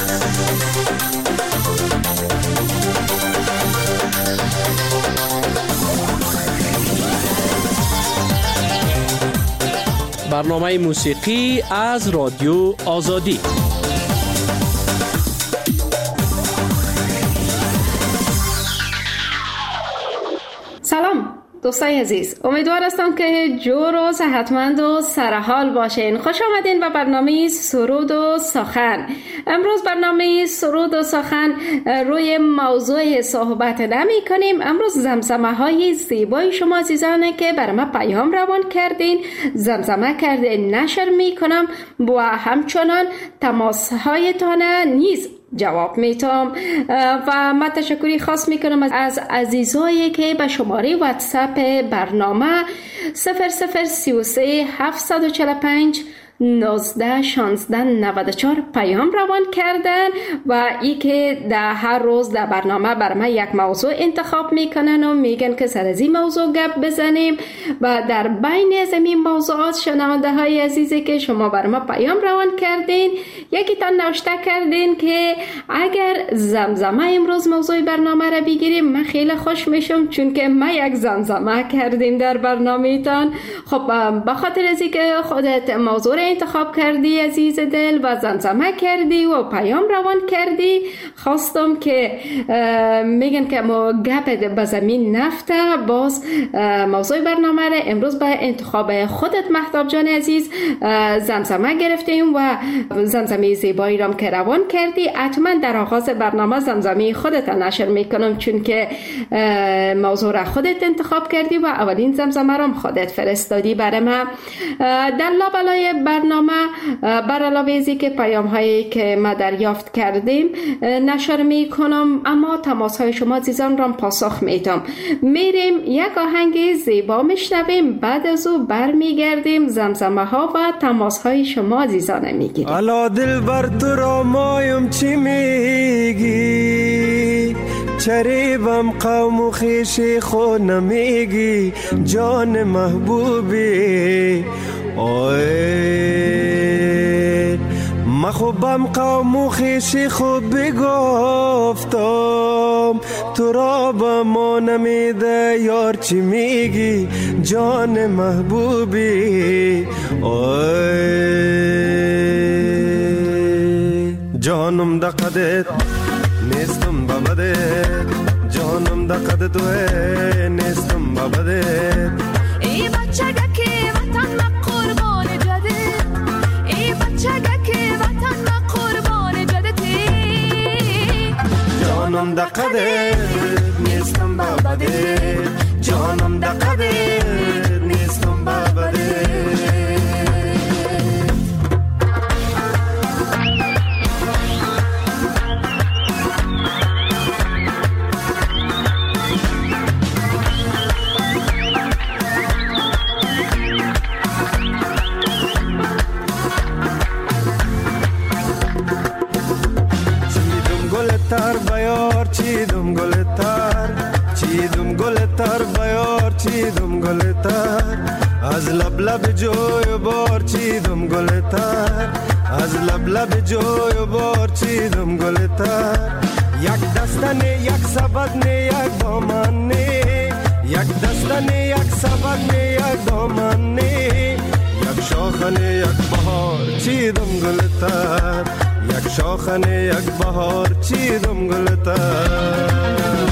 برنامه موسیقی از رادیو آزادی. سلام دوستای عزیز، امیدوار هستم که جور و صحتمند و سرحال باشین. خوش آمدین به برنامه سرود و سخن. امروز برنامه سرود و سخن روی موضوع صحبت نمی کنیم. امروز زمزمه های زیبای شما عزیزانه که برای ما پیام روان کردین، زمزمه کردین نشر می کنم و همچنان تماس هایتان نیز جواب میتم و من تشکری خاص میکنم از عزیزایی که به شماره واتساپ برنامه 0033 745 19 16 94 پیام روان کردن و ای که در هر روز در برنامه بر ما یک موضوع انتخاب میکنن و میگن که سر از این موضوع گپ بزنیم و در بین از این موضوعات شنونده های عزیزی که شما بر ما پیام روان کردین، یکی تان نوشته کردین که اگر زمزمه امروز موضوع برنامه را بگیریم من خیلی خوش میشم، چون که ما یک زمزمه کردیم در برنامه تان. خب به خاطر از اینکه خودت موضوع انتخاب کردی عزیز دل و زمزمه کردی و پیام روان کردی، خواستم که میگن که ما گپ به زمین نفته، باز موضوع برنامه را امروز به انتخاب خودت مهتاب جان عزیز زمزمه گرفتیم و زمزمه زیبایی رام که روان کردی. حتما در آغاز برنامه زمزمه خودت نشر میکنم، چون که موضوع را خودت انتخاب کردی و اولین زمزمه رام خودت فرستادی برای ما. در لابلای برنامه بر علاوه ازی که پیام هایی که ما دریافت کردیم نشر می کنم، اما تماس های شما عزیزان را پاسخ میدم. میریم یک آهنگ زیبا میشنویم، بعد از او برمیگردیم زمزمه ها و تماس های شما عزیزان میگیریم. الا دل بر تو را مایم چی میگی، چریبم قوم و خیشی خود نمیگی، جان محبوبی اوه مخوبم قوم و خیشی خوب بگفتم، تو را با ما نمیده یار چی میگی، جان محبوبی اوه جانم دقدت نیستم بابدت، جانم دقدت توه نیستم بابدت. ای بچگه که وطن ما قربان جده، ای بچگه که وطن ما قربان جدتی، جانم دقدت نیستم بابدت، جانم دقدت نیستم بابدت. تر بیار چیدم گل تر، چیدم گل تر بیار چیدم گل تر، از لب لب جوی بار چیدم گل تر، از لب لب جوی بار چیدم گل تر. یک دستنه یک سبدنه یک دامنه، یک دستنه یک سبدنه یک دامنه، یک شاخنه یک بهار چیدم گل تر، یک شاخنه یک بهار چیدم گل تر.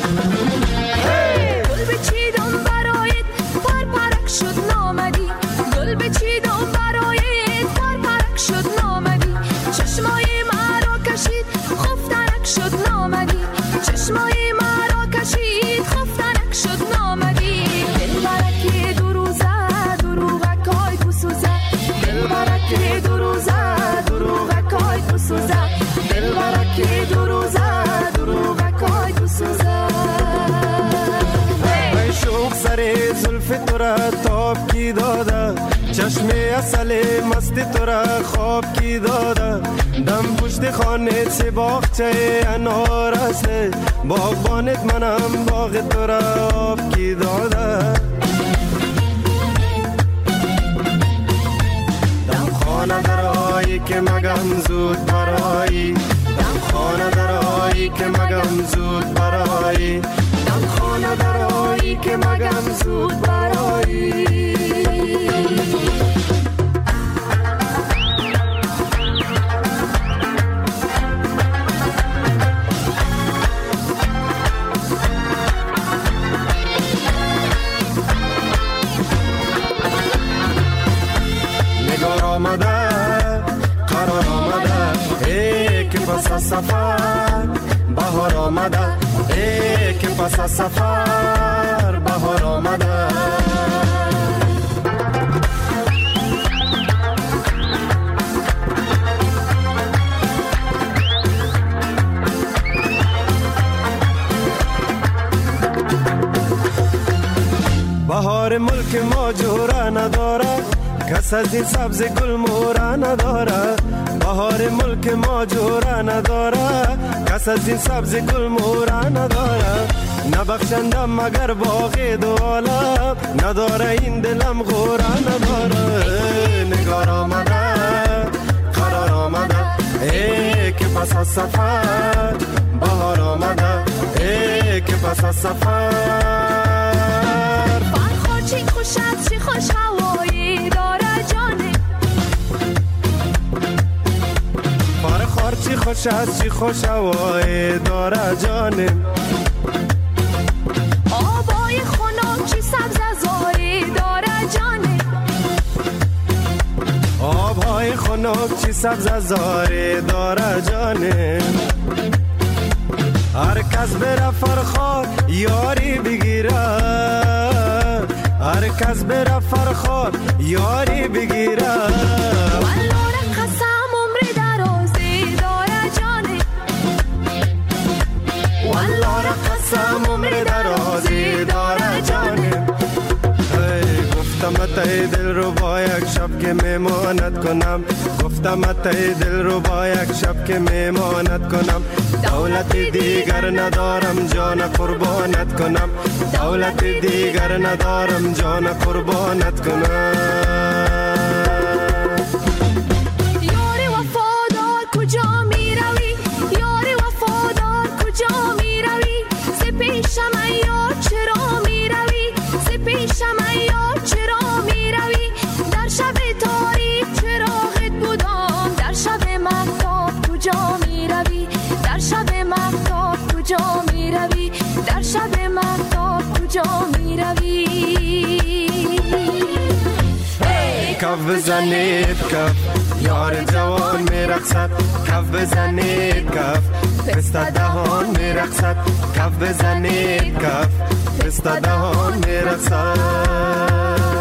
گل بچیدم برایت پر پرک شد نامدی، گل بچیدم برایت پر پرک شد نامدی، چشمای مرا کشید خفتنک شد نامدی، چشمای مرا کشید خفتنک شد نامدی. دل برکی دو روزه دروغکای بسوزه، دل برکی دو روزه دروغکای بسوزه، دل برکی دو روزه دروغکای بسوزه. ای شوق سر زلف تو را تاب کی داده، چشم اصل مست تو را خواب کی داده، دم پشت خانه چه باغچه انار است، باغبانت منم باغ تو را آب کی داده. دم خانه درایی که مگم زود برایی، زود برایی، دم خانه درایی که مگم زود برایی. نگار آمده قرار آمده ای که پس از سفر بهار آمده، ای که پس از سفر بهار آمده. بهار ملک ما جوره نداره، کس از این سبز گل موره نداره. بهار ملک ما جوره نداره، کس از این سبز گل موره نداره. نبخشندم مگر باقی دو عالم، نداره این دلم غوره نداره. نگار آمده قرار آمده ای که پس از سفر بهار آمده، ای که پس از سفر. فرخار چی خوش است چی خوش هوایی داره جانه، فرخار چی خوش است چی خوش هوایی داره جانه. آبای خنک چی سبز زاری داره جانه، آبهای خنک چی سبز زاری داره جانه. هر کس بره فرخار یاری بگیره، هر کس بره فرخار یاری بگیره. والله قسم عمر درازی داره جانه، والله قسم عمر درازی داره جانه. گفتم ای دل رو با یک شب که میمانت کنم، گفتم ای دل رو با یک شب که میمانت کنم. دولت دیگر ندارم جان قربانت کنم، دولت دیگر ندارم جان قربانت کنم. یاری وفادار کجا می روی، یاری وفادار کجا می روی. ز پیشم یار چرا می روی، ز پیشم یار چرا می روی. در شب تاریک چراغت بودم، در شب مهتاب کجا می روی، در شب مهتاب کجا می روی، در شب مهتاب کجا می روی. کف بزنید کف یار جوان میرقصد، کف بزنید کف پسته دهان میرقصد، کف بزنید کف پسته دهان میرقصد.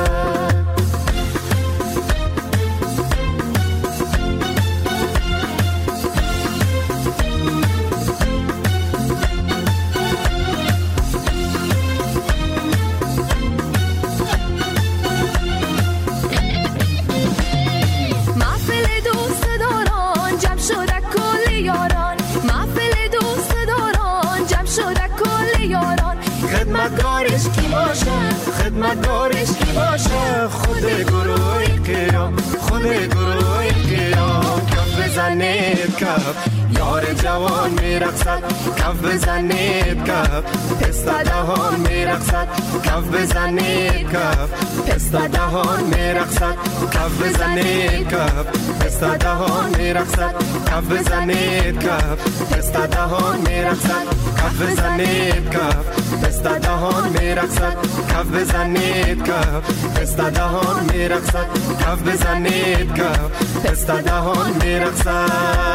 خدمتگارش کی باشه، خدمتگارش کی باشه. خود گروه قیام، خود گروه قیام. کف بزنید کف یار جوان میرقصد، کف بزنید کف پسته دهان میرقصد، کف بزنید کف پسته دهان میرقصد، کف بزنید کف پسته دهان میرقصد، کف بزنید کف پسته دهان میرقصد، کف بزنید کف پسته دهان میرقصد، کف بزنید کف پسته دهان میرقصد، کف بزنید کف پسته دهان میرقصد.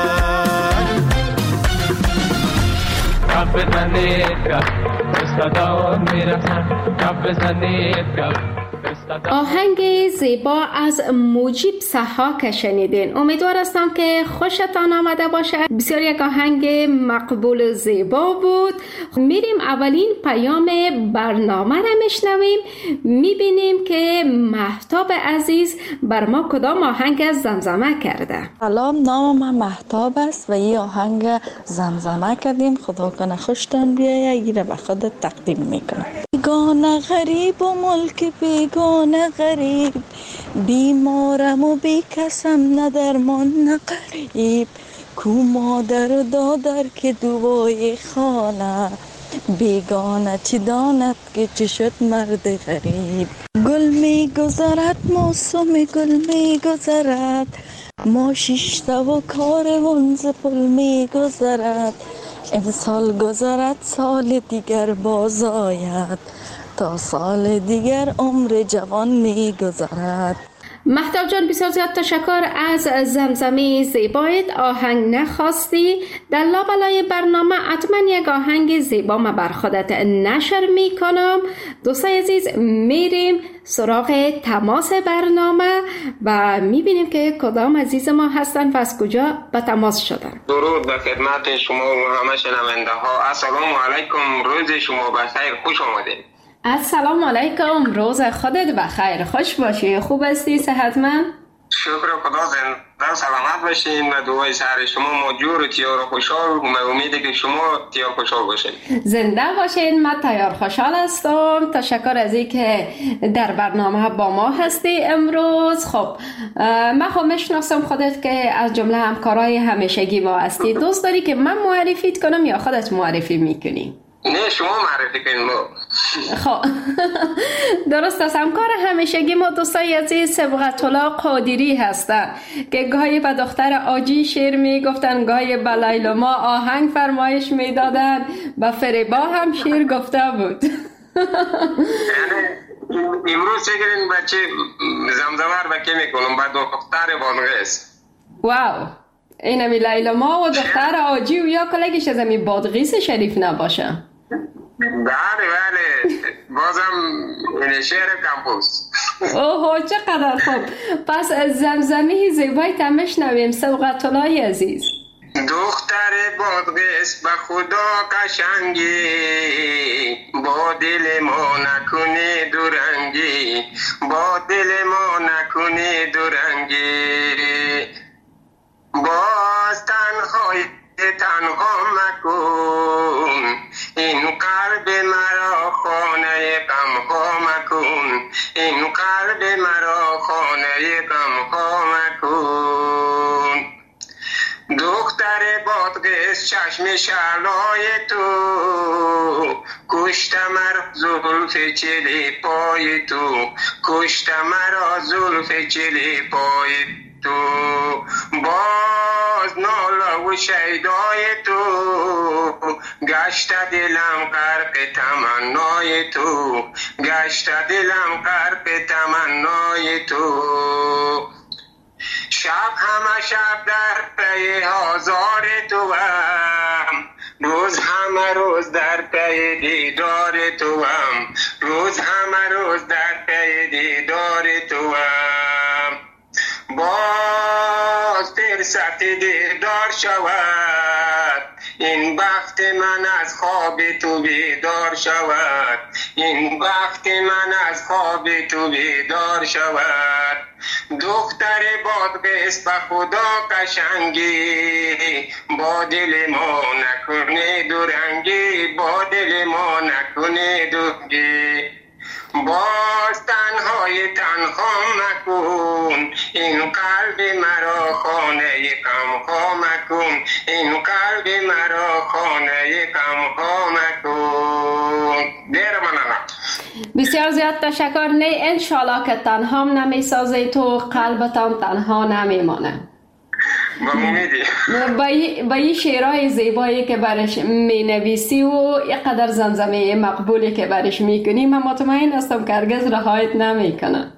کف بزنید کف پسته دهان میرقصد، کف بزنید کف. آهنگ زیبا از مجیب سحاک شنیدین. امیدوار هستم که خوشتان آمده باشه. بسیار یک آهنگ مقبول زیبا بود. میریم اولین پیام برنامه را میشنویم. میبینیم که مهتاب عزیز بر ما کدام آهنگ زمزمه کرده. سلام، نام من مهتاب است و این آهنگ زمزمه کردیم. خدا کنه خوشتان بیایه. این به خودت تقدیم میکنم. بیگانه غریب و ملک بیگانه غریب، بیمارم و بی کسم نه درمان نه قریب. کو مادر و دادر که دوای خانه، بیگانه چی داند که چی شد مرد غریب. گل می گذرد موسم گل می گذرد، ما شیشته و کاروان ز پل می گذرد. این سال گذرد سال دیگر باز آید، تا سال دیگر عمر جوان می گذرد. مهتاب جان بسیار زیاد تشکر از زمزمه زیبایت. آهنگ نخواستی، در لابلای برنامه حتما یک آهنگ زیبا ما بر خودت نشر می کنم. دوستای عزیز میریم سراغ تماس برنامه و میبینیم که کدام عزیز ما هستن و از کجا به تماس شدن. درود به خدمت شما و همه شنونده ها. السلام علیکم، روز شما بخیر، خوش آمدید. السلام علیکم، روز خودت بخیر، خوش باشی، خوب هستی، صحتمند؟ شکر خدا، زنده سلامت باشین و دعای سر شما ما جور و تیار و خوشحال و امیده که شما تیار خوشحال باشین. زنده باشین، من تیار خوشحال هستم. تشکر از این که در برنامه با ما هستی امروز. خب من خب میشناسم خودت که از جمله همکارای همیشگی ما هستی. دوست داری که من معرفیت کنم یا خودت معرفی میکنی؟ نه شما معرفی کنیم. خب درست است. همکار همیشگی ما دوستای عزیز صبغت الله قادری هستن که گاهی به دختر آجی شعر میگفتن، گاهی به لیلما آهنگ فرمایش میدادن، به فریبا هم شعر گفته بود. امروز چگرین بچه زمزمه رو بکی میکنم با دختر بادغیس. واو، این همی لیلما و دختر آجی و یا کلگیش از همی بادغیس شریف نباشه. بله بازم این شعر کمپوس. اوه چقدر خوب. پس از زمزمه زیبایی تمش نویم صبغت الله عزیز. دختر بادغیس به خدا قشنگی، با دل ما نکنی دورنگی، با دل ما نکنی دورنگی، باز تنها مکن این قلب مرا خانه غمها مکن، این قلب مرا خانه غمها مکن. دختر بادغیس چشم شعلای تو، کشت مرا زلف چلی پای تو، کشت مرا زلف چلی پای تو، باز ناله و شیدای تو، گشت دلم غرق تمنای تو، گشت دلم غرق تمنای تو. شب همه شب در پی آزار تو هم، روز همه روز در پی دیدار تو هم، روز همه روز در پی دیدار تو هم. باز فرصت دیدار شود، این بخت من از خواب تو بیدار شود، این بخت من از خواب تو بیدار شود. دختر بادغیس به خدا قشنگی، با دل ما نکنی دورنگی، با دل ما نکنی دورنگی، باز تنها مکن این قلب مرا خانه غمها مکن، این قلب مرا خانه غمها مکن. دیر منم. بسیار زیاد تشکر. نه انشالله که تنها نمیسازی تو، قلبتان تنها نمیمانه. با این شعرهای زیبایی که برش می نویسی و اینقدر زمزمه مقبولی که برش می کنی، من مطمئن هستم که هرگز رهایت نمی کنه.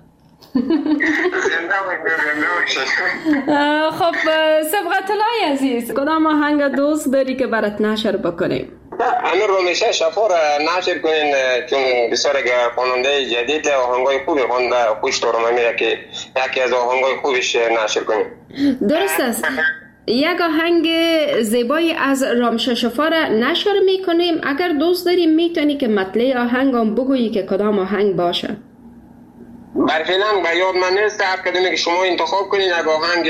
خب صبغت الله عزیز، کدام آهنگ دوست داری که برات نشر بکنیم؟ همین رو میشه شفا را نشر کنین، چون بسیار خواننده جدید آهنگای خوبی خونده، خوش دارم میره که یکی از آهنگای خوبش نشر کنین. درست است. یک آهنگ زیبایی از رامشه شفا را نشر میکنیم. اگر دوست داریم میتونی که مطلع آهنگ هم بگویی که کدام آهنگ باشه. برفعلا به یاد من نیست، هر کدومی که شما انتخاب کنین یک آهنگ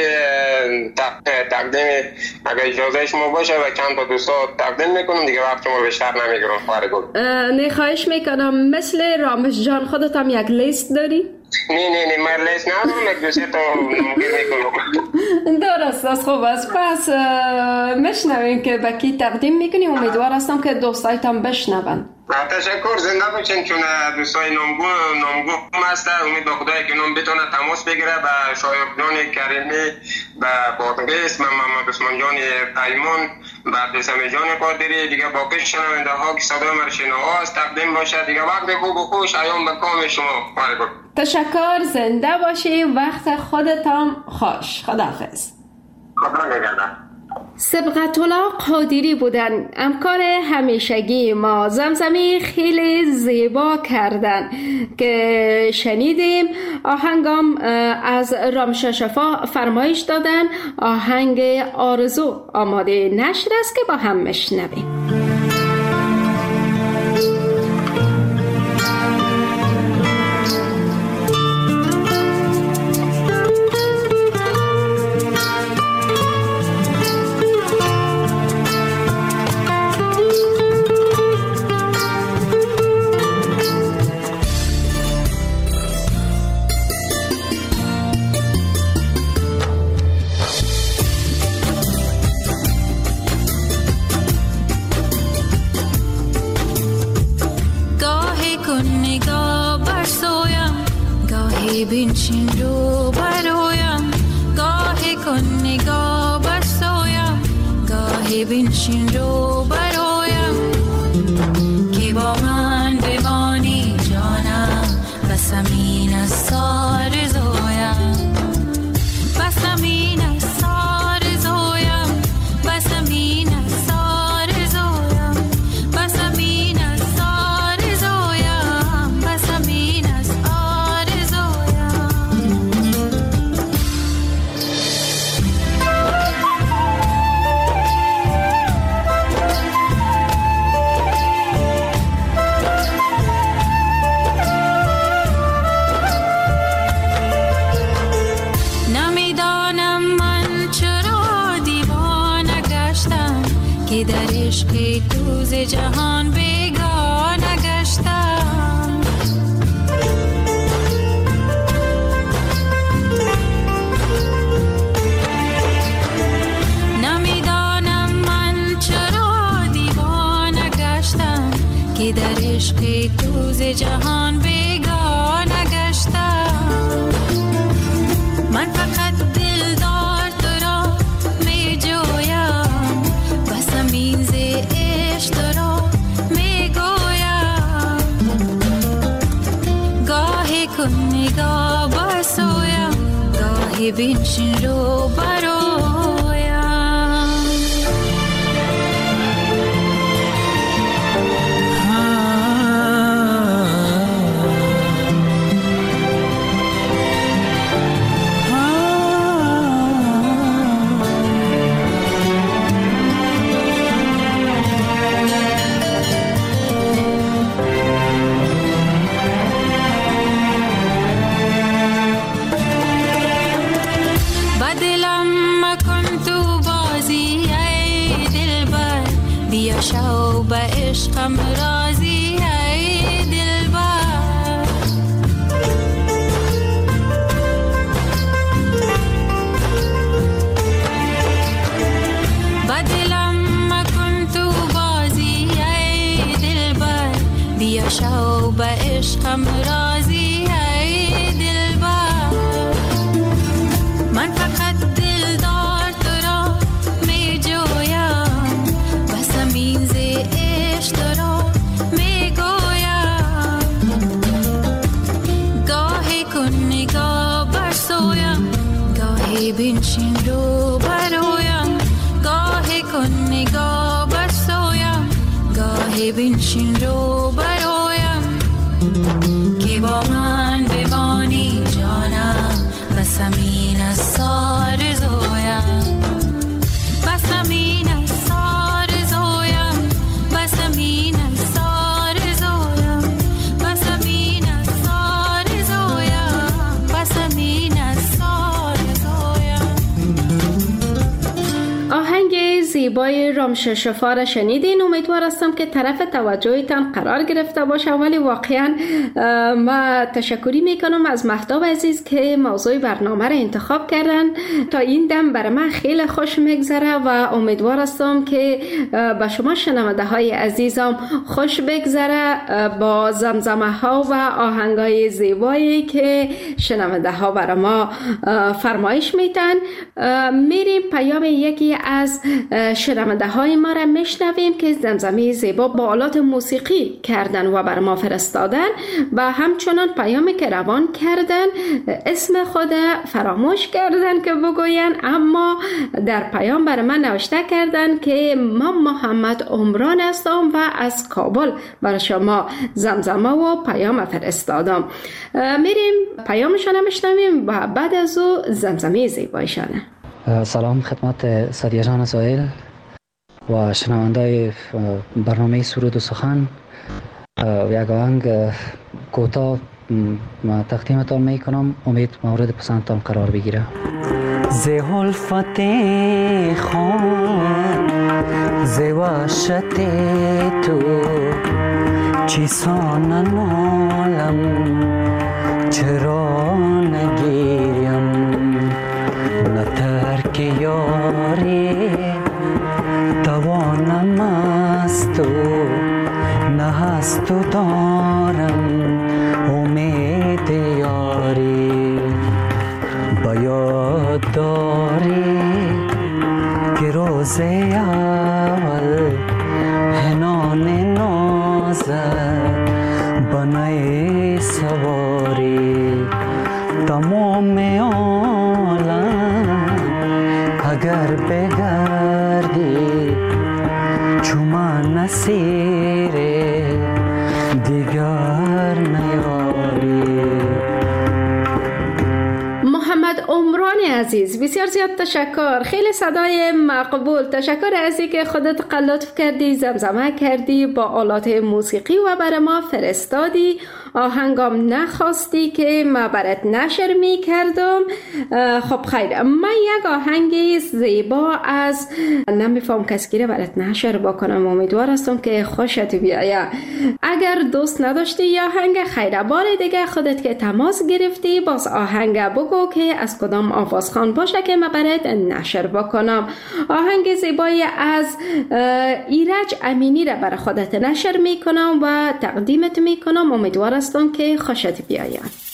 تقدیم اگر اجازه شما باشه و چند تا دوستا تقدیم میکنم دیگه، وقت شما بیشتر نمیگیرم. خواهر گل نه خواهش میکنم. مثل رامش جان خودت هم یک لیست داری؟ نه مرلیس ندارم، یک دوسته تا نمگیر میکنم. درست است. خوب است. پس مشنویم که به کی تقدیم میکنیم. امیدوار هستم که دوستایتان بشنون. تشکر، زنده باشین. چون دوستای نامگو هست، امید به خدای که نام بتونه تماس بگیره به شایق جان کریمی، به بادغیس، به محمد عثمان جان پیمان، به عبدالسمی جان قادری، دیگه باقی شنونده ها که صدای من شنواست تقدیم باشه. دیگه وقت خوب و خوش ایام به کام شما. تشکر، زنده باشی، وقت خودتان خوش. خداحافظ. خدا نگهدار. سبقت الله قادری بودن، همکار همیشگی ما. زمزمی خیلی زیبا کردن که شنیدیم. آهنگام از رامشا شفا فرمایش دادن. آهنگ آرزو آماده نشر است که با هم مشنویم. بنشین رو برایم، گاهی کن نگاه بر سویم، گاهی بنشین رو برایم، که با من بمانی جانم، بس همین است آرزویم، بس همین است آرزویم، بس همین است آرزویم، بس همین است آرزویم، بس همین است که در عشق دوز جهان بیگانه گشتم، نمیدانم من چرا دیوانه گشتم، که در عشق دوز جهان بیگانه گشتم. من فقط دلدار تو را می جویم، بس همین ز عشق تو را می گویم، گاهی کن نگاه بر سویم، گاهی بنشین رو برایم. شو به عشقم راضی ای دلبر، با دلم مکن تو بازی ای دلبر، بیا شو به عشقم راضی ای دلبر. من فقط دلدار تو را می جویم، بس همین ز عشق تو را می گویم، گاهی کن نگاه بر سویم، گاهی بنشین رو برایم، گاهی کن نگاه بر سویم، گاهی بنشین رو برایم، که با من بمانی جانم، بس همین است آرزویم، بس همین است آرزویم، بس همین است آرزویم، بس همین است آرزویم، بس همین است آرزویم. آهنگ زیبای رامششفا را شنیدین. امیدوار هستم که طرف توجهتان قرار گرفته باشه، ولی واقعا ما تشکری میکنم از مهتاب عزیز که موضوع برنامه را انتخاب کردن. تا این دم برای من خیلی خوش میگذره و امیدوار هستم که با شما شنونده های عزیزم خوش بگذره با زمزمه ها و آهنگ های زیبایی که شنونده ها برای ما فرمایش میتن. میریم پیام یکی از شنونده های ما را میشنویم که زمزمه زیبا با آلات موسیقی کردن و بر ما فرستادن و همچنان پیامی که روان کردن اسم خود فراموش کردن که بگوین، اما در پیام بر من نوشته کردن که من محمد عمران هستم و از کابل برای شما زمزمه و پیام فرستادم. میریم پیامشان میشنویم و بعد از او زمزمه زیبایشانه. سلام خدمت سادیه جان سائل و شنونده برنامه سرود و سخن. یک آهنگ کوتاه تقدیمتان می کنم، امید مورد پسندتان قرار بگیره. ز الفت خون ز وحشت تو چیسان نالم چرا نگیریم، نه ترک یاری توانم است و نه هست و دارم امید یاری. باید داری که روز اول هنان نازد بنای سواری، تمام عالم اگر بگردی چوما نسیر دیگر نیاری. محمد عمران عزیز بسیار زیاد تشکر، خیلی صدای مقبول. تشکر از اینکه خودت لطف کردی زمزمه کردی با آلات موسیقی و برای ما فرستادی. آهنگام نخواستی که ما برات نشر می کردم. خب خیر، من یک آهنگ زیبا از نمیفهم کسی را برات نشر بکنم. امیدوار هستم که خوشت بیاید. اگر دوست نداشتی یا آهنگ، خیر بار دیگه خودت که تماس گرفتی باز آهنگ بگو که از کدام آوازخوان باشه که من برات نشر بکنم. آهنگ زیبای از ایرج امینی را برای خودت نشر می کنم و تقدیمت می کنم. امیدوار هستم که خوشت بیاید.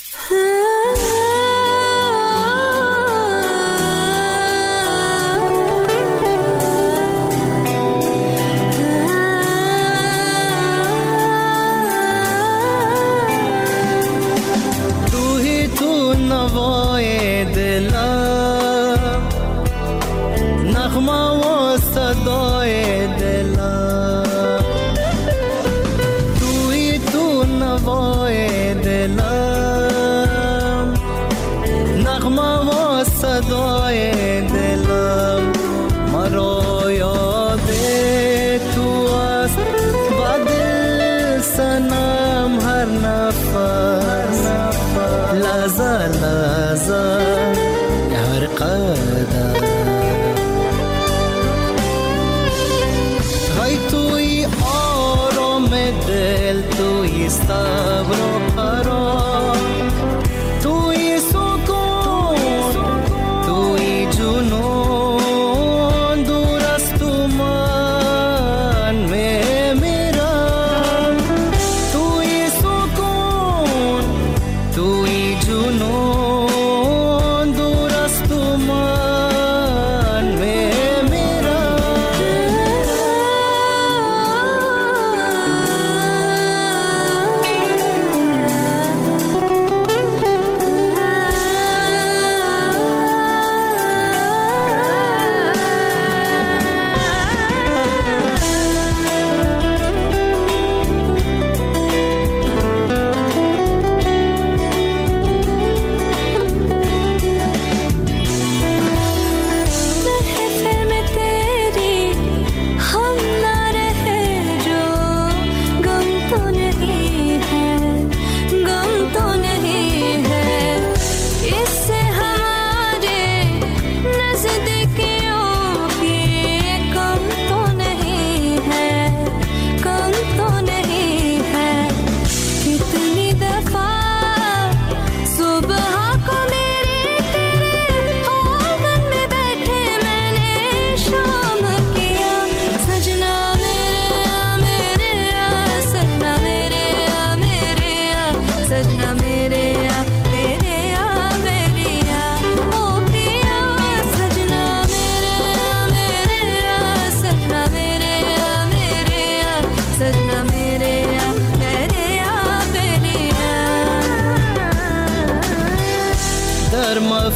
توی تو نوای دلم، نغمه و صدای دلم، توی تو نوای دلم، نغمه و صدای دلم، مرا یاد تو است و دل سنم هر نفس، لحظه لحظه هر قدم. های توی آرام دل، توی صبر و قرار، توی سکون، توی جنون، دور از تو من میمیرم. توی سکون، توی جنون، دور از تو من میمیرم.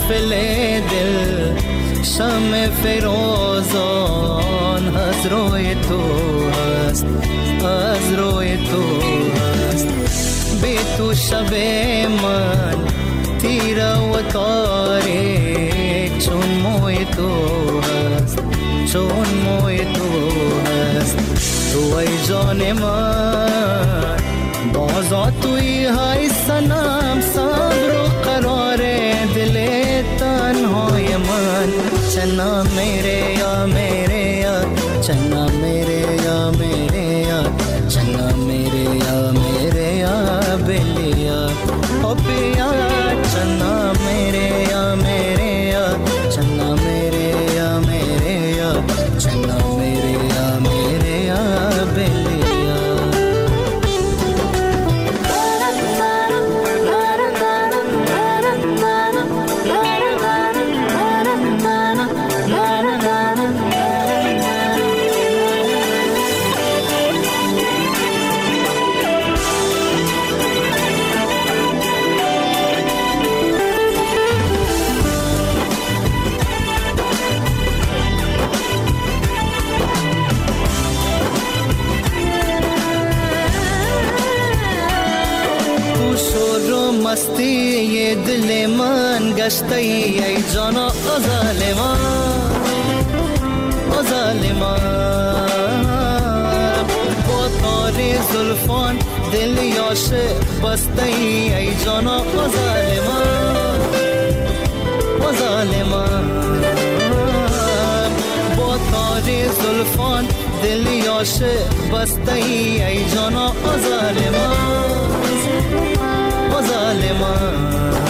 محفل دل شمع فیروزان از روی تو هست، از روی تو هست. بی تو شب من تیره و تاریک چون موی تو هست، چون موی تو هست. تو ای جان من بازا توی های سنم، صبر و قرار دل تنهای من. چنا میره یا میره یا، چنا میره یا میره یا، چنا میره یا میره یا بلیا او بیا. چنا میره یا میره یا، چنا میره یا میره یا، چنا میره یا میره یا بلیا. مستی یہ دل من گشتی ای جانا ظالمان، ظالمان. با تار زلفان دل یاشق بستی ای جانا ظالمان، ظالمان. با تار زلفان دل یاشق بستی ای جانا ظالمان، ظالمان.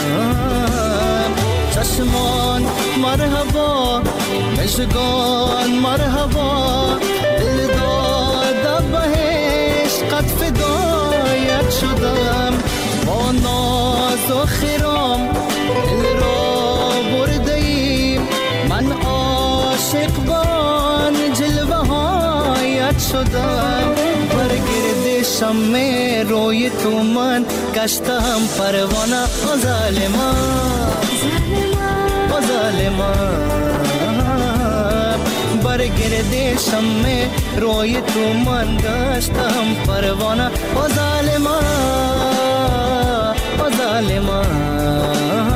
چشمان مرحبا، مژگان مرحبا، دل داده بهش قد فدایت شدم. با ناز و خرام دل را برده ایم، من عاشق بان جلوه هایت شدم. برگرد شمع روی تو من گشتم پروانه ظالمان، ظالمان. برگرد شمع روی تو من گشتم پروانه ظالمان، ظالمان.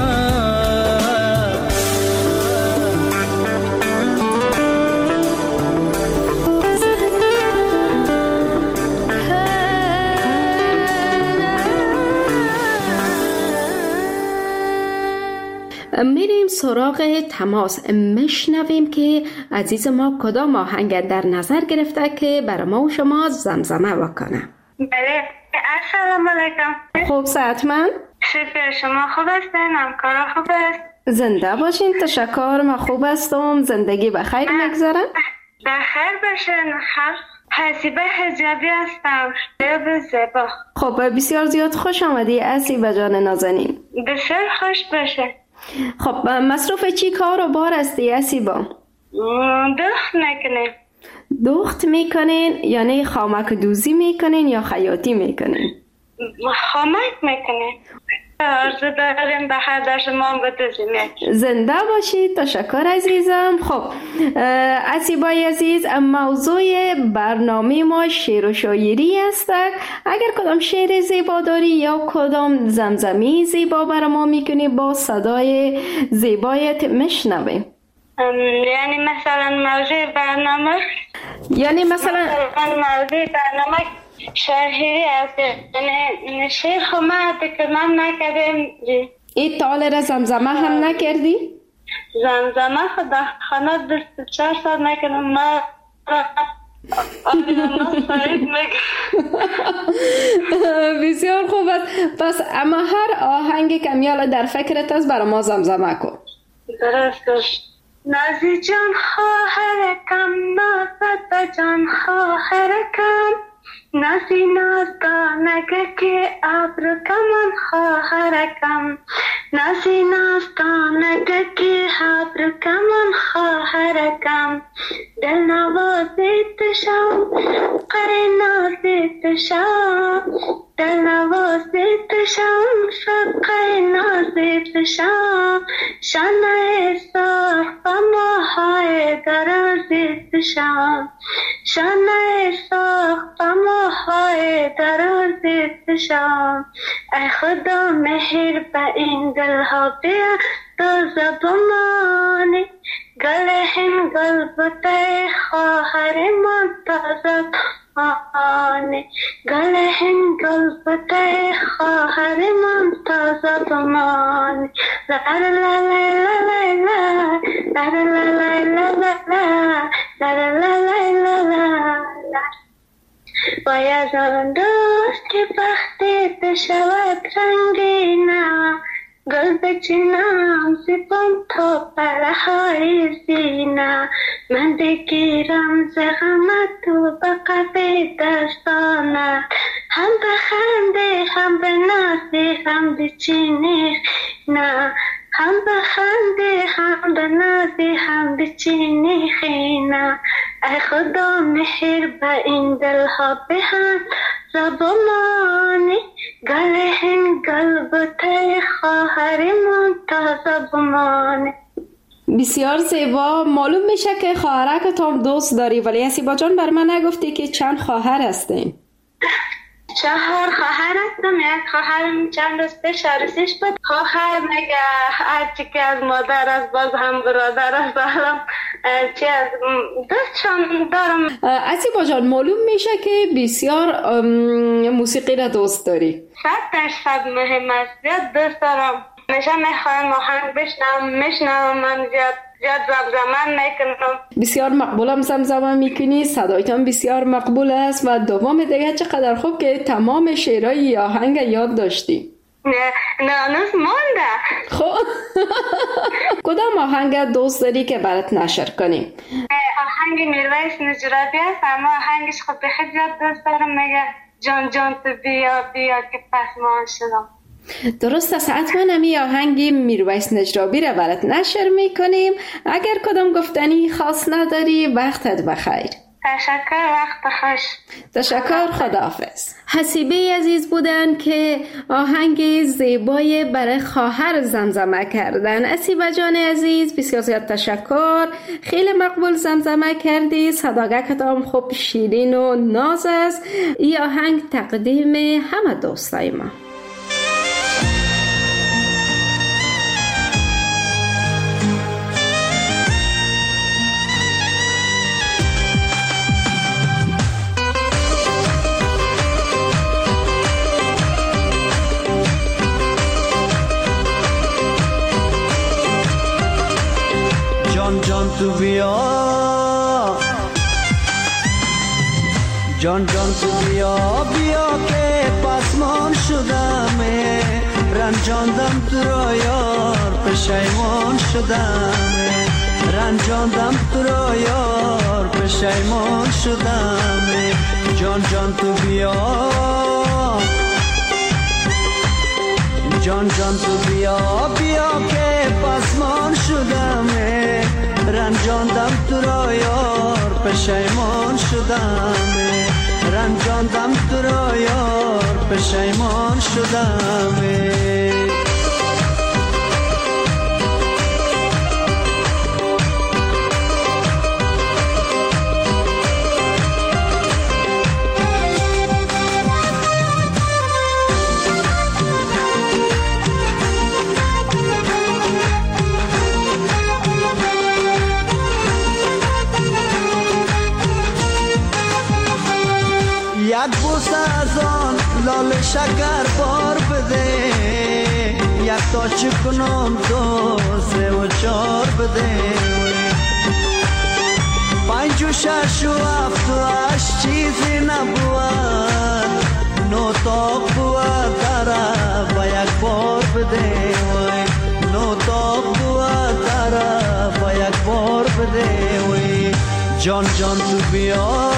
میریم سراغ تماس، میشنویم که عزیز ما کدام آهنگ در نظر گرفته که برای ما و شما زمزمه بکنه. بله، السلام علیکم. خوب صحتمند؟ شکر، شما خوب هستین؟ همکارا خوب است؟ زنده باشین. تشکر، من خوب هستم. زندگی بخیر میگذره؟ بخیر باشین. حسیبه حجابی هستم، زیبا. خب بسیار زیاد خوش آمدی حسیبه جان نازنین. بسیار خوش باشه. خب مصروف چی کار و بار هستی حسیبه؟ دخت میکنین. دخت میکنین یعنی خامک دوزی میکنین یا خیاطی میکنین؟ خامک میکنین. عرض داریم به هر شما بدوزیم. زنده باشید. تشکر عزیزم. خب حسیبای عزیز، موضوع برنامه ما شعر و شاعری است. اگر کدام شعر زیبا داری یا کدام زمزمه زیبا برای ما میکنی با صدای زیبایت میشنویم. یعنی مثلا موضوع برنامه، یعنی مثلا موضوع برنامه شاعری است. یعنی شعر خمه تکرمم نکردیم. این تاله را زمزمه هم نکردی؟ زمزمه خدا خانه 24 ساعت نکنم. ما بسیار خوب است. پس اما هر آهنگ کمیال در فکرت است برای ما زمزمه کن. درست است. نازی جان خواهرکم، نازد جان خواهرکم، نازی نازدانگه که ابر کمان خواهرکم، نازی نازدانگه که ابر کمان خواهرکم، دل نوازی تشم قره نازی تشم، دلنوازت شم شب نازت شم شانه ساخت ماهای درازت شم شانه ساخت ماهای درازت شم ای خدا مهر به این دلها بیا تازه بمانی گلهن گلبته خواهر من تازه بمانی گلهن گلبته خواهر من تازه بمانی لا لا لا لا لا لا لا لا لا لا لا باید آن دوست که بختت شود رنگینا گل بچینم زیبم تا پرهای زینا من بگیرم زغمت تو بقبه دستانت هم بخنده هم بنازی هم بچینی نه هم بخنده هم بنازی هم بچینی خینا ای خدا مهر به این دلها بهن زبمانی گلهن گلبته خواهر من تازه بمانی. بسیار زیبا. معلوم میشه که خواهرک تو هم دوست داری، ولی اسیبا جان بر من نگفتی که چند خواهر هستین؟ 4 خواهر هستم. یک خواهرم چند روز پیش عروسیش بود. خواهر میگه هرچی که از مادر است باز هم برادر است. حالا چی از دوستشان دارم. اسیبا جان معلوم میشه که بسیار موسیقی را دوست داری. 100% مهم است. زیاد دوست دارم. همیشه میخوایم آهنگ میشنوم. من زیاد زمزمه میکنم. بسیار مقبولم زمزمه میکنی. صدایتان بسیار مقبول است. و دوم دیگه چقدر خوب که تمام شعرهای آهنگ یاد داشتی. نه هنوز مونده. خب کدام آهنگ دوست داری که برات نشر کنیم؟ آهنگ میرویس نجرابی است، اما آهنگش خب بخیلی زیاد دوست دارم. میگه جان جان تو بیا بیا که پسمان شدم. درست است. حتما همی آهنگی میرویس نجرابی را برات نشر میکنیم. اگر کدام گفتنی خاص نداری وقتت بخیر. تشکر، وقت خوش. تشکر، خداحافظ. حسیبه عزیز بودن که آهنگ زیبای برای خواهر زمزمه کردن. حسیبه جان عزیز بسیار زیاد تشکر. خیلی مقبول زمزمه کردی. صداقت هم خوب شیرین و ناز است. این آهنگ تقدیم همه دوستای ما. جان تو بیا جان تو بیا بیا که پسمان شدم رنجاندم تو را یار پشیمان شدم رنجاندم تو را یار پشیمان شدم جان تو بیا جان تو بیا بیا که پسمان شدم رنجاندم تو را یار پشیمان شدم رنجاندم تو را یار پشیمان شدم یک بوسه از آن لال شکر بار بده یک تا چکنم 2 3 و 4 بده 5 و 6 و 7 و 8 چیزی نبود 9 تا بود طرف و یک بار بده 9 تا بود طرف و یک بار بده جان تو بیا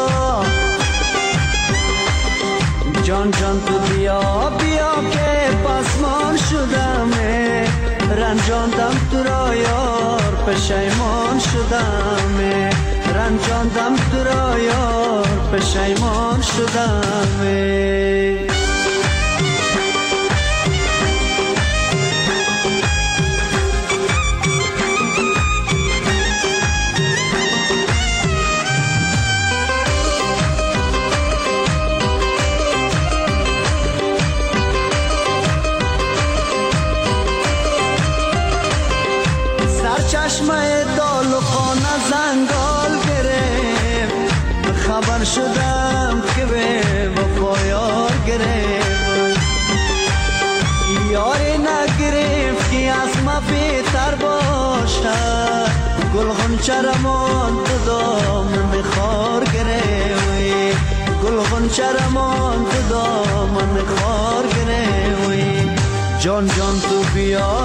جان تو بیا بیا که پسمان شدم رنجاندم تو را یار پشیمان شدم رنجاندم تو را یار پشیمان شدم پسماند شدم که به وفا یار گرفت، یاری نگرفت که از ما بهتر باشد. گل غنچه رمان تو دامن خار گرفت، گل غنچه رمان تو دامن خار گرفت. جان جان تو بیا،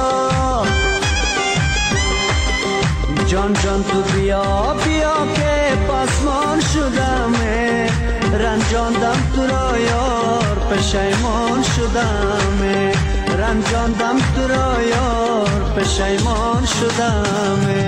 جان جان تو بیا بیا که پسمان شدم، رنجاندم تو را یار پشیمان شدم، رنجاندم تو را یار پشیمان شدم.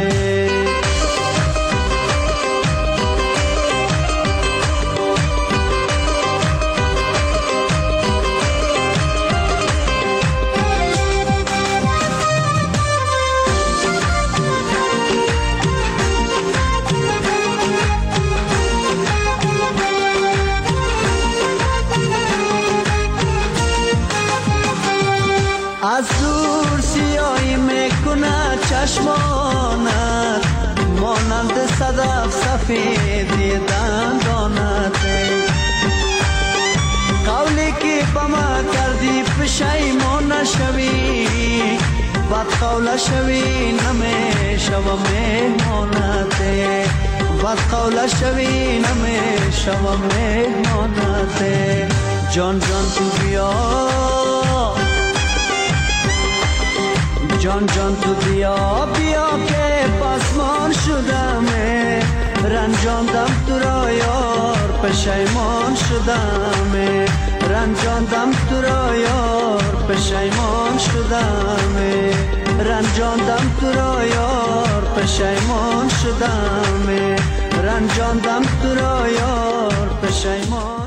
از دور سیاهی میکنه چشمانت، مانند صدف سفیدی دندانت. قولی که با ما کردی پشیمان نشوی، بد قول شوی نمیشوم مهمانت، بد قول شوی نمیشوم مهمانت. جان جان تو بیا، جان جان تو بیا بیا که پسمان شدم، رنجاندم تو را یار پشیمان شدم، رنجاندم تو را یار پشیمان شدم، رنجاندم تو را یار پشیمان شدم، رنجاندم تو را یار پشیمان.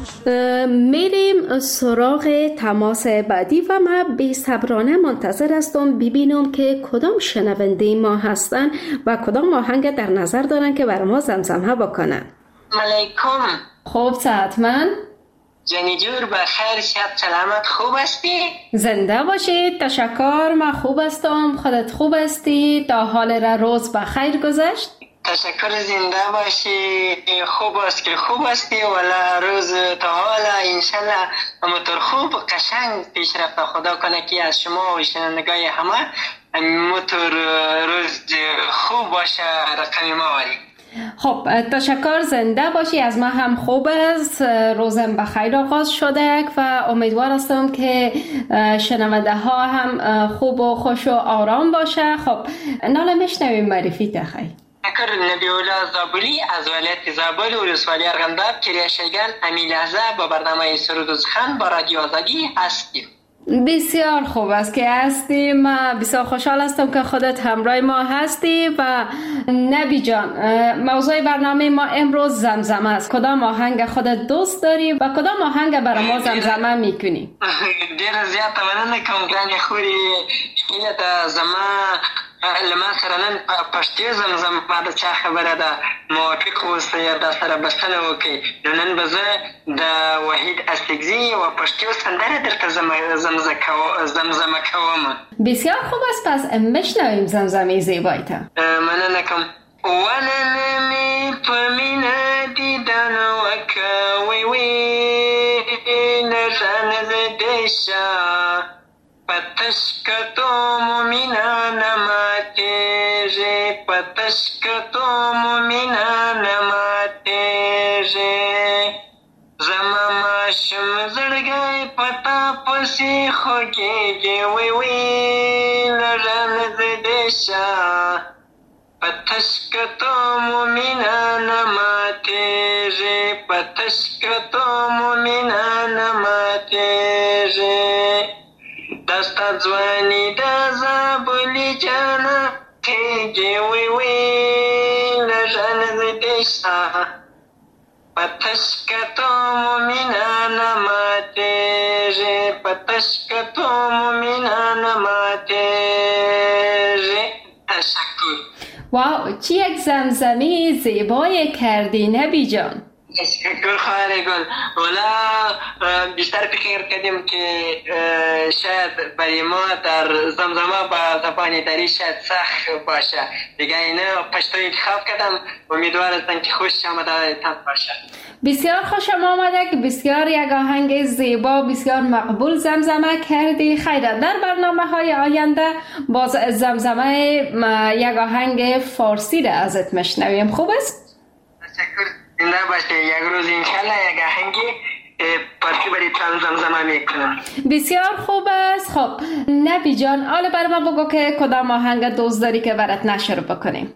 میریم سراغ تماس بعدی و من بی صبرانه منتظر هستم ببینم که کدام شنونده ما هستن و کدام آهنگ در نظر دارن که بر ما زمزمه بکنن. علیکم. خوب صحتمند؟ جانی جور بخیر، شب سلامت، خوب هستی؟ زنده باشید. تشکر، من خوب هستم. خودت خوب هستی؟ تا حال روز بخیر گذشت؟ تشکر، زنده باشی. خوب است که خوب هستی ولی روز تا حالا انشالله همونطور خوب قشنگ پیش رفت. خدا کنه که از شما و شنوندگان همه همونطور روز خوب باشه، رقم ما ولی. خب تشکر، زنده باشی. از ما هم خوب است، روزم بخیر آغاز شده و امیدوار هستم که شنونده ها هم خوب و خوش و آرام باشه. خب ناله میشنویم، معرفی تخیل. تشکر. نبی‌الله زابلی از ولایت زابل و ولسوالی ارغنداب کریشگان امی لحظه با برنامه سرود و سخن با رادیو آزادی هستیم. بسیار خوب است که هستی. من بسیار خوشحال هستم که خودت همراه ما هستی. و نبی جان، موضوع برنامه ما امروز زمزمه است. کدام آهنگ خودت دوست داری و کدام آهنگ برای ما زمزمه میکنی؟ دیر زیاد مننه کوم ګرانې خوري هیله ده زما لما سره نن پښتو زمزمه د چا خبره ده موافق اوسئ یا دا سره بسنه وکړئ. نو نن به زه د وحید اصلګزي یوه پښتو سندره درته زمزمه کوم. بسیار خوب است، پس میشنویم زمزمه زیبای ته. مننه کوم. ونن می په مینه دیدن وکوي وي نژان زده شه پتشکتو مومینا نماتیجی پتشکتو مومینا نماتیجی زما ماشم زړګی پتا پسی خوږیږي وی وی نژان زده شه پتشکتو مومینا نماتیجی پتشکتو مومینا نماتیجی دستا ځواني د زابلی جانا تیږي وی وی لژن زدی شه پتشکتو مومینا نماتیجی پتشکتو مومینا نماتیجی. تشکر. واو، چی یک زمزمه زیبای کردی نبی جان. تشکر خواهر گل. ولی بیشتر فکر کردیم که شاید برای ما در زمزمه با زبان دری شاید سخت باشه دیگه. اینه پشتو انتخاب کردم، امیدوار هستم که خوش آمده تان باشه. بسیار خوشم آمده که بسیار یک آهنگ زیبا بسیار مقبول زمزمه کردی. خیر، در برنامه‌های آینده باز زمزمه یک آهنگ فارسی را ازت میشنویم. خوب است؟ تشکر. زنده باشه. یک روز انشالله یک آهنگ فارسی برای زمزمه میکنم. بسیار خوب است. خب نبی جان، حالا برای ما بگو که کدام آهنگ دوست داری که برات نشر بکنیم؟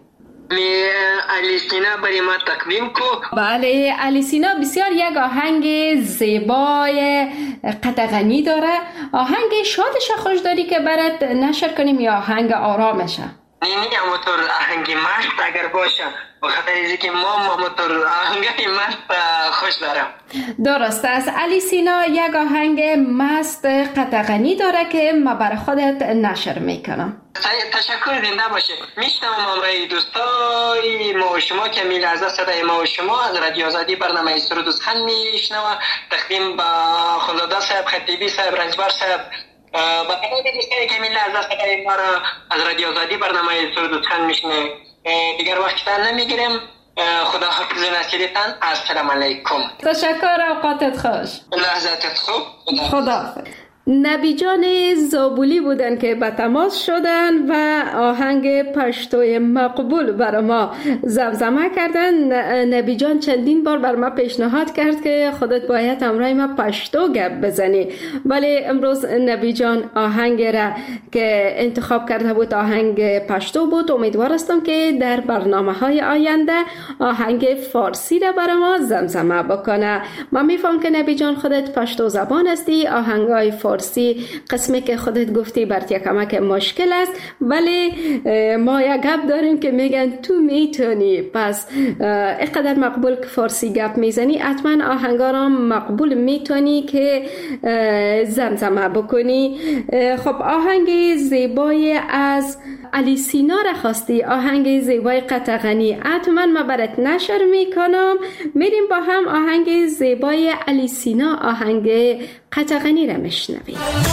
علی سینا برای ما تقدیم کو. بله، علی سینا بسیار یک آهنگ زیبای قطغنی داره. آهنگ شادش خوش داری که برات نشر کنیم یا آهنگ آرامشه؟ نه همونطور آهنگ مست اگر باشه، بخاطر اینکه که ما همونطور آهنگ مست خوش دارم. درست است. علی سینا یک آهنگ مست قطغنی داره که ما برای خودت نشر میکنم. تشکر. زنده باشه. میشنوم همراه دوستای ما و شما که میل از صدای ما و شما از رادیو آزادی برنامه سرود و سخن میشنوم. تقدیم با خانزاده صاحب، خطیبی صاحب، رنجبر صاحب، با تمام دوستانی که میل از صدای ما را از رادیو آزادی برنامه سرود و سخن میشنوم. دیگر وقتتان نمیگیرم. خدا حافظ نصیرتان. السلام علیکم. تشکر. اوقاتت خوش. لحظاتت خوب. خدا حافظ. نبی جان زابولی بودن که به تماس شدن و آهنگ پشتوی مقبول برای ما زمزمه کردن. نبی جان چندین بار بر ما پیشنهاد کرد که خودت باید همراه ما پشتو گپ بزنی، ولی امروز نبی جان آهنگ را که انتخاب کرده بود آهنگ پشتو بود. امیدوار هستم که در برنامه های آینده آهنگ فارسی را برای ما زمزمه بکنه. من میفهم که نبی جان خودت پشتو زبان هستی. آهنگ های فارسی قسمی که خودت گفتی برات یکمک مشکل است، ولی ما یک گپ داریم که میگن تو میتونی. پس اینقدر مقبول که فارسی گپ میزنی، حتما آهنگا را مقبول میتونی که زمزمه بکنی. خب آهنگ زیبای از علی سینا را خواستی، آهنگ زیبای قطغنی. حتما ما برات نشر میکنم. میریم با هم آهنگ زیبای علی سینا، آهنگ قطغنی را میشنویم.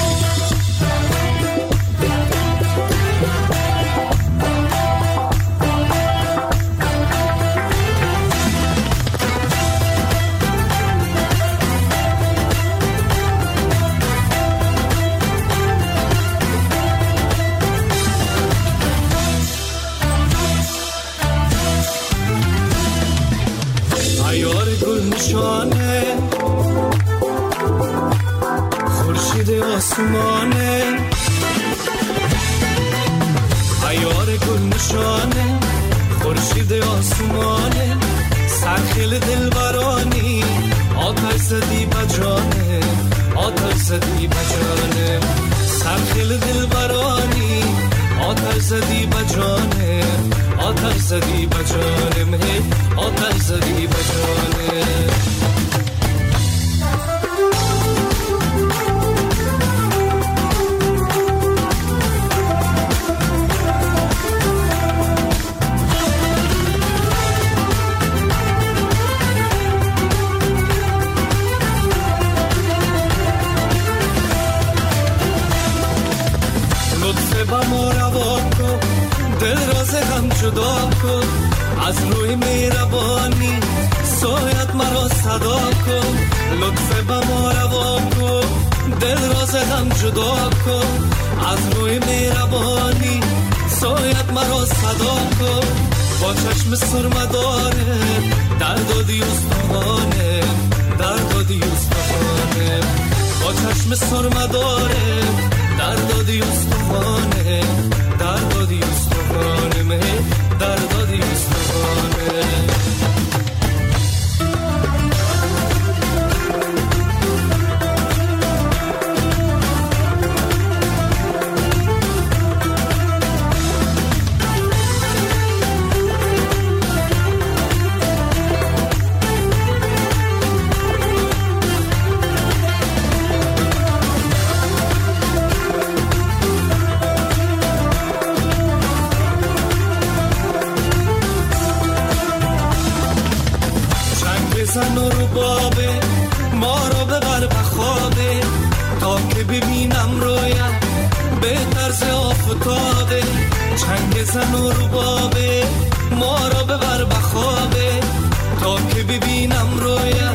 عیار گل نشانه خورشید آسمانه، عیار گل نشانه خورشید آسمانه، سرخیل دلبرانی آتش زدی بجانه، آتش زدی بجانه، سرخیل دلبرانی آتش زدی بجانه، آتش زدی بجانه، آتش زدی بجانه. جدا کن از روی مهربانی، سایت مرا صدا کن، لطف به ما روا کن، دل راز غم جدا کن از روی مهربانی، سایت مرا صدا کن. با چشم سرمداره درد و دیوستانه، درد و دیوستانه، با چشم سرمداره درد و دیوستانه، درد و دیوستانه، درد و دیوستانه. زن و ربابه ما رو ببر بخوابه، تا که ببینم رویت به طرز آفتابه. چنگ زن و ربابه ما رو ببر بخوابه، تا که ببینم رویت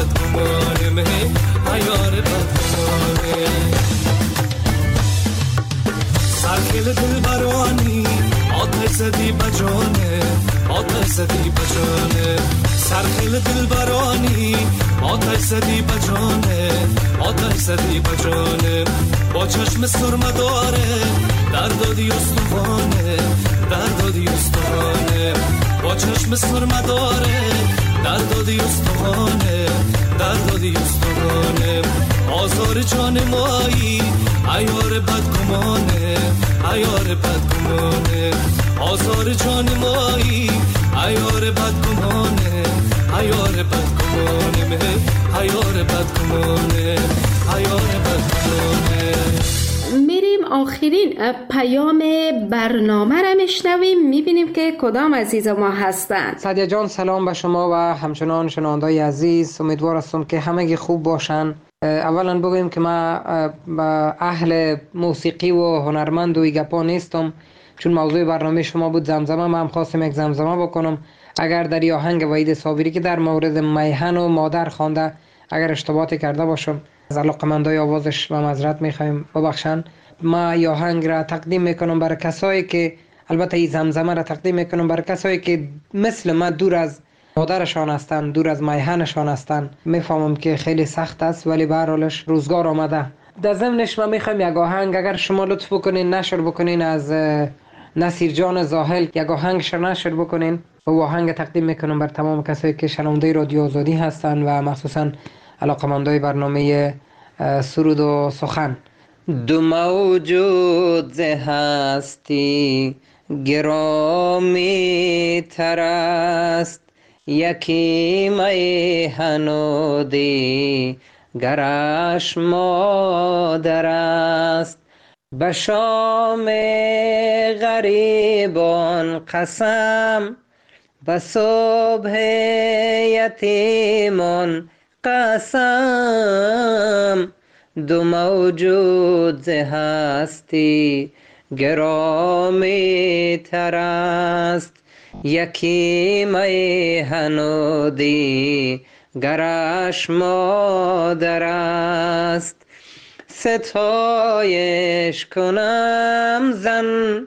بدگمانم ایار بدگمانم سرکل دل برانی آتش زدی بجانه آتش زدی بجانه سرکل دل برانی آتش زدی بجانه آتش زدی بجانه با چشم سرمه داره دردادی استوانه دردادی استوانه با چشم سرمه داره دردادی استوانه دردادی استوانه آزار جان مایی ایار بدگمانه ایار بدگمانه آزار جان مایی ایار بدگمانه ایار بدگمانه ایار بدگمانه ایار بدگمانه میریم آخرین پیام برنامه را میشنویم. میبینیم که کدام عزیز ما هستند. سعدیه جان سلام به شما و همچنان شنوندای عزیز، امیدوار هستم که همگی خوب باشن. اولا بگویم که ما اهل موسیقی و هنرمند و گپا نیستم، چون موضوع برنامه شما بود زمزمه، من هم خواستم یک زمزمه بکنم. اگر در آهنگ وحید صابری که در مورد میهن و مادر خوانده اگر اشتباهی کرده باشم از علاقه‌مندای آوازش و معذرت میخوایم، ببخشن. ما آهنگ را تقدیم میکنم برای کسایی که، البته این زمزمه را تقدیم میکنم برای کسایی که مثل ما دور از مادرشان هستن، دور از میهنشان هستن. میفهمم که خیلی سخت است ولی به هر حالش روزگار آمده. در ضمنش ما میخوایم یک آهنگ اگر شما لطف بکنین نشر بکنین از نصیر جان زاهل، یک آهنگ نشر بکنین و آهنگ تقدیم میکنم بر تمام کسایی که شنونده رادیو آزادی هستن و مخصوصا علاقه‌مندای برنامه سرود و سخن. دو موجود ز هستی گرامی تر است، یکی میهن و دیگرش مادر است. به شام غریبان قسم، به صبح یتیمان قسم. دو موجود ز هستی گرامی تر است، یکی میهن و دیگرش مادر است. ستایش کنم زن،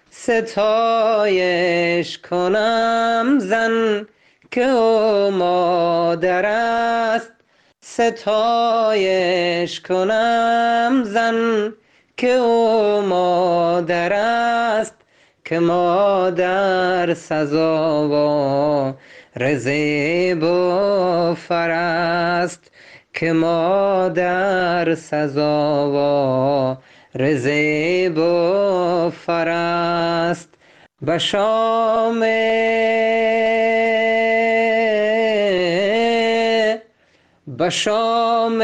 ستایش کنم زن که او مادر است. ستایش کنم زن که او مادر است، که مادر سزاوار زیبافر است. که مادر سزاوار زیبافر است. به شام به شام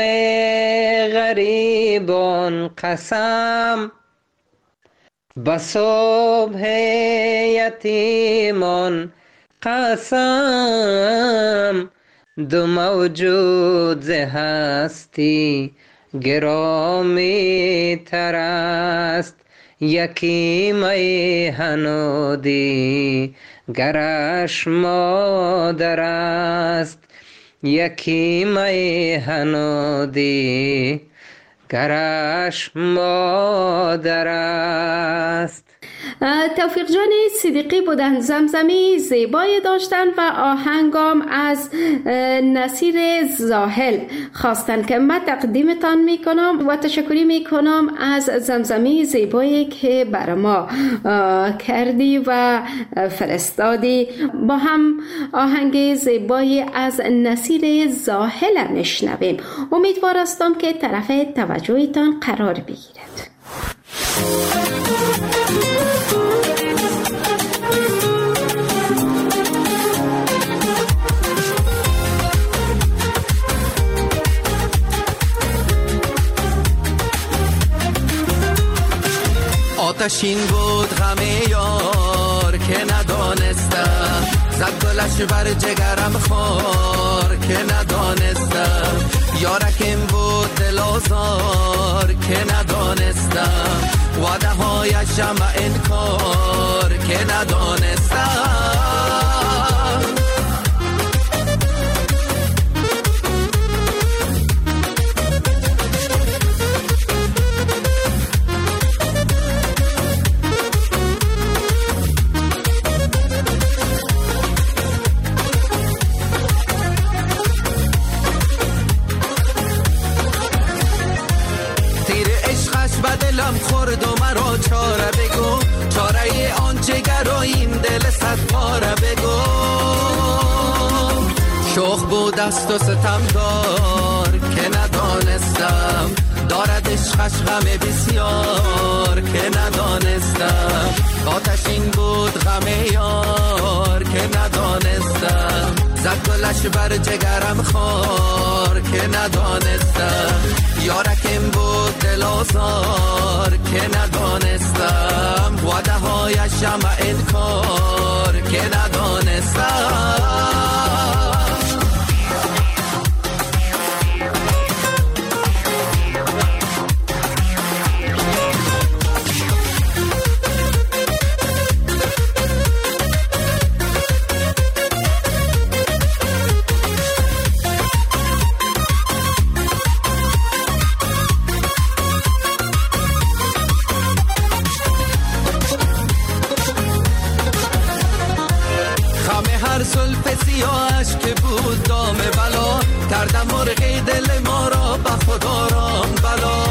غریبان قسم، به صبح یتیمان قسم. دو موجود ز هستی گرامی تر است، یکی میهن و دیگرش مادر است. یکی میهن و دیگرش مادر است. توفیق جان صدیقی بودن، زمزمی زیبایی داشتن و آهنگام از نصیر زاهل خواستن که من تقدیمتان میکنم و تشکری میکنم از زمزمی زیبایی که بر ما کردی و فرستادی. با هم آهنگ زیبایی از نصیر زاهل میشنویم. امیدوار هستم که طرف توجهتان قرار بگیرد. آتشین بود غم یار که ندانستم، زد گلش بر جگرم خار که ندانستم. یارکم بود دل آزار که ندانستم، وعده هایشم انکار که ندانستم. دلم خورد و مرا چاره بگو، چاره آن جگر و این دل صد پاره بگو. شوخ بود دست و ستم دار که ندانستم، دارد عشقش غم بسیار که ندانستم. آتشین بود غم یار که ندانستم، زد گلش بر جگرم خار که ندانستم. یارکم بود دل آزار که ندانستم، وعده هایشم انکار که ندانستم. زلف سیاهش که بود دام بلا، کردم مرغی دل ما را به خدا رام بلا.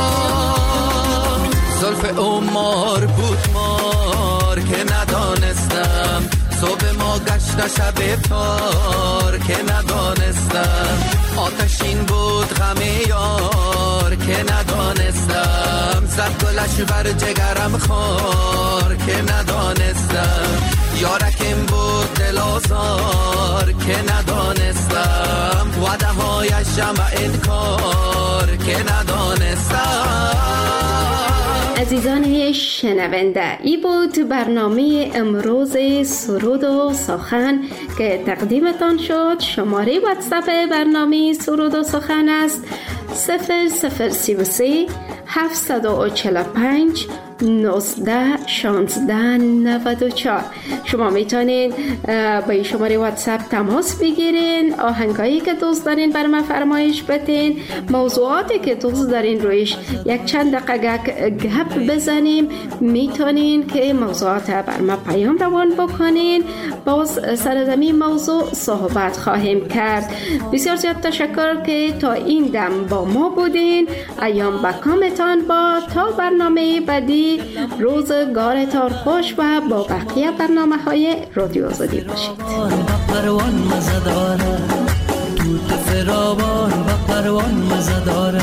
زلف عمار بود مار که ندانستم، صبح ما گشت شب افطار که ندانستم. آتشین بود غم یار که ندانستم، زد گلش بر جگرم خار که ندانستم. یارکم بود دل آزار که ندانستم، وعده هایشم انکار که ندانستم. عزیزان شنونده، ای بود برنامه امروز سرود و سخن که تقدیمتان شد. شماره واتساپ برنامه سرود و سخن است 0033 745 19 16 94. شما میتونید با این شماره واتساپ تماس بگیرین، آهنگایی که دوست دارین بر ما فرمایش بدین، موضوعاتی که دوست دارین رویش یک چند دقیقه گپ بزنیم، میتونین که موضوعات بر ما پیام روان بکنین. باز سرزمین موضوع صحبت خواهیم کرد. بسیار زیاد تشکر که تا این دم با ما بودین. ایام با کامتان با تا برنامه بعدی. روزگارتان خوش و با بقیه برنامه های رادیو آزادی باشید. پروان مزه داره، توت فراوان و پروان مزه داره.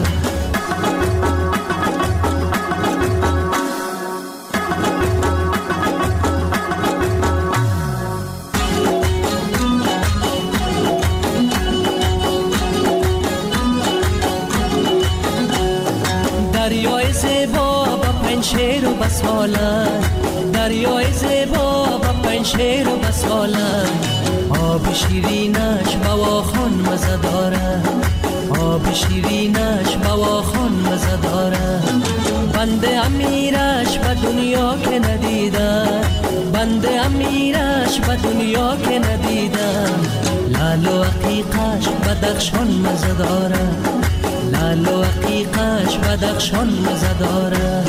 دریای زیبا شیر و بسمالن، دریای زیبا با پنج شیر و بسمالن. آب شیرینش بواخان مزه داره، آب شیرینش بواخان مزه داره. بنده امیرش به دنیا که ندیدم، بنده امیرش به دنیا که ندیدم. لال و عقیقش بدخشان مزه داره، لال و عقیقش بدخشان مزه داره.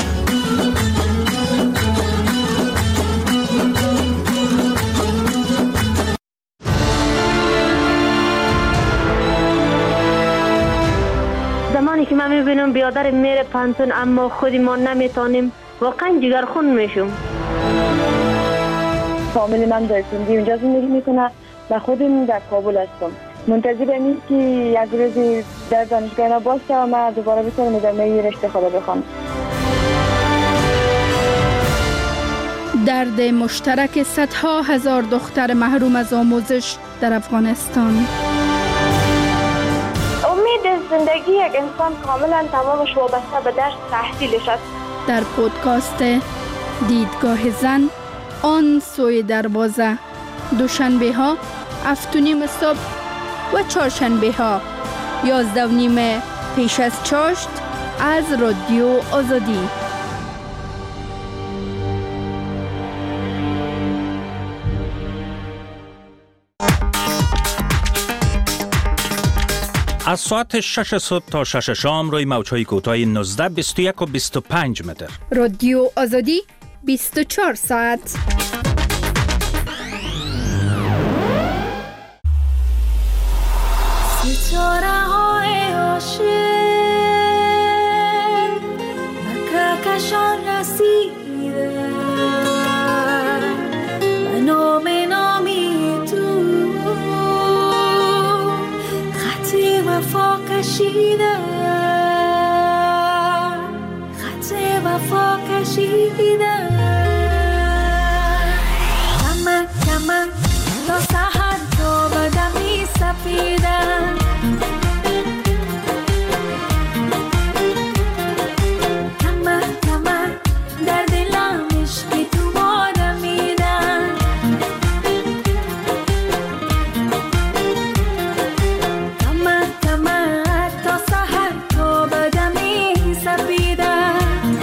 زمانی که من میبینم بیادر میره پانتون اما خودی ما نمیتونیم، واقعا جگرخون میشم. فامیل من در سندی اونجا زندگی میکنه و خودم در کابل هستم. منتظرم این که یک روزی در دانشگاه اینا باشه و من دوباره بتونم ادامه رشته خدا بخوام. درد مشترک صدها هزار دختر محروم از آموزش در افغانستان. امید زندگی یک انسان کاملا تمامش وابسته به درس تحصیلش است. در پودکاست دیدگاه زن آن سوی دروازه، دوشنبه ها 7:30 صبح و چهارشنبه ها 11:30 پیش از چاشت از رادیو آزادی. از ساعت 6 صبح تا 6 شام روی موج‌های کوتاه 19، 21 و 25 متر. رادیو آزادی 24 ساعت. ستاره های عاشق وفا کشیدم، خط وفا کشیدم. کمک کمک تا سحر تا بدمی سپیدم. کمک کمک در دلم عشق تو بادمیدم. کمک کمک تا سحر تا بدمی سپیدم.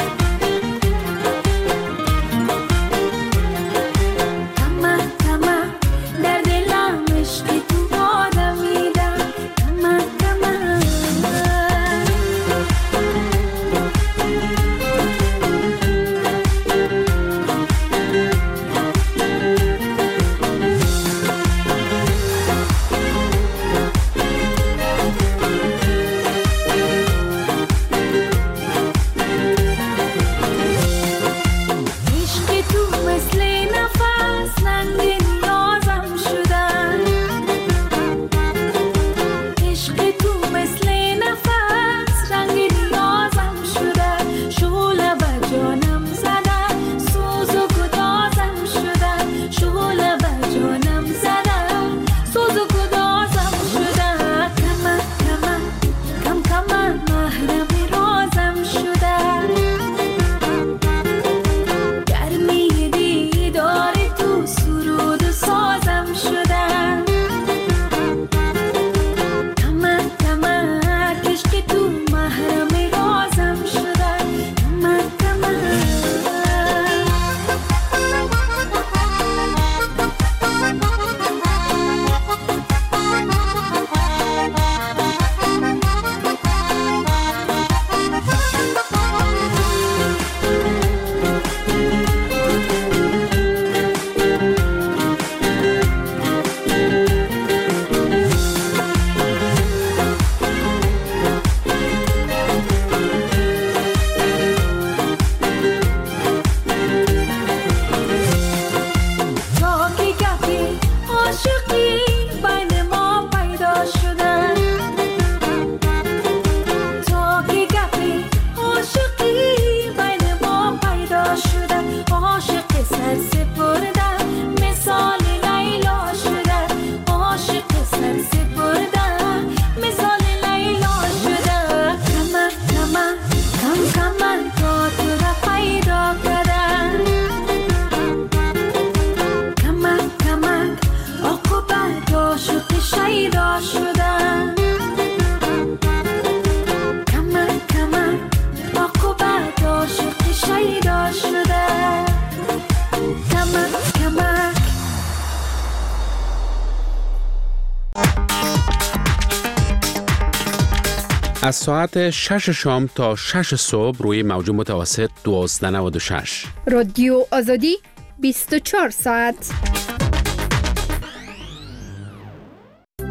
از ساعت 6 شام تا 6 صبح روی موج متوسط 1296. رادیو آزادی 24 ساعت.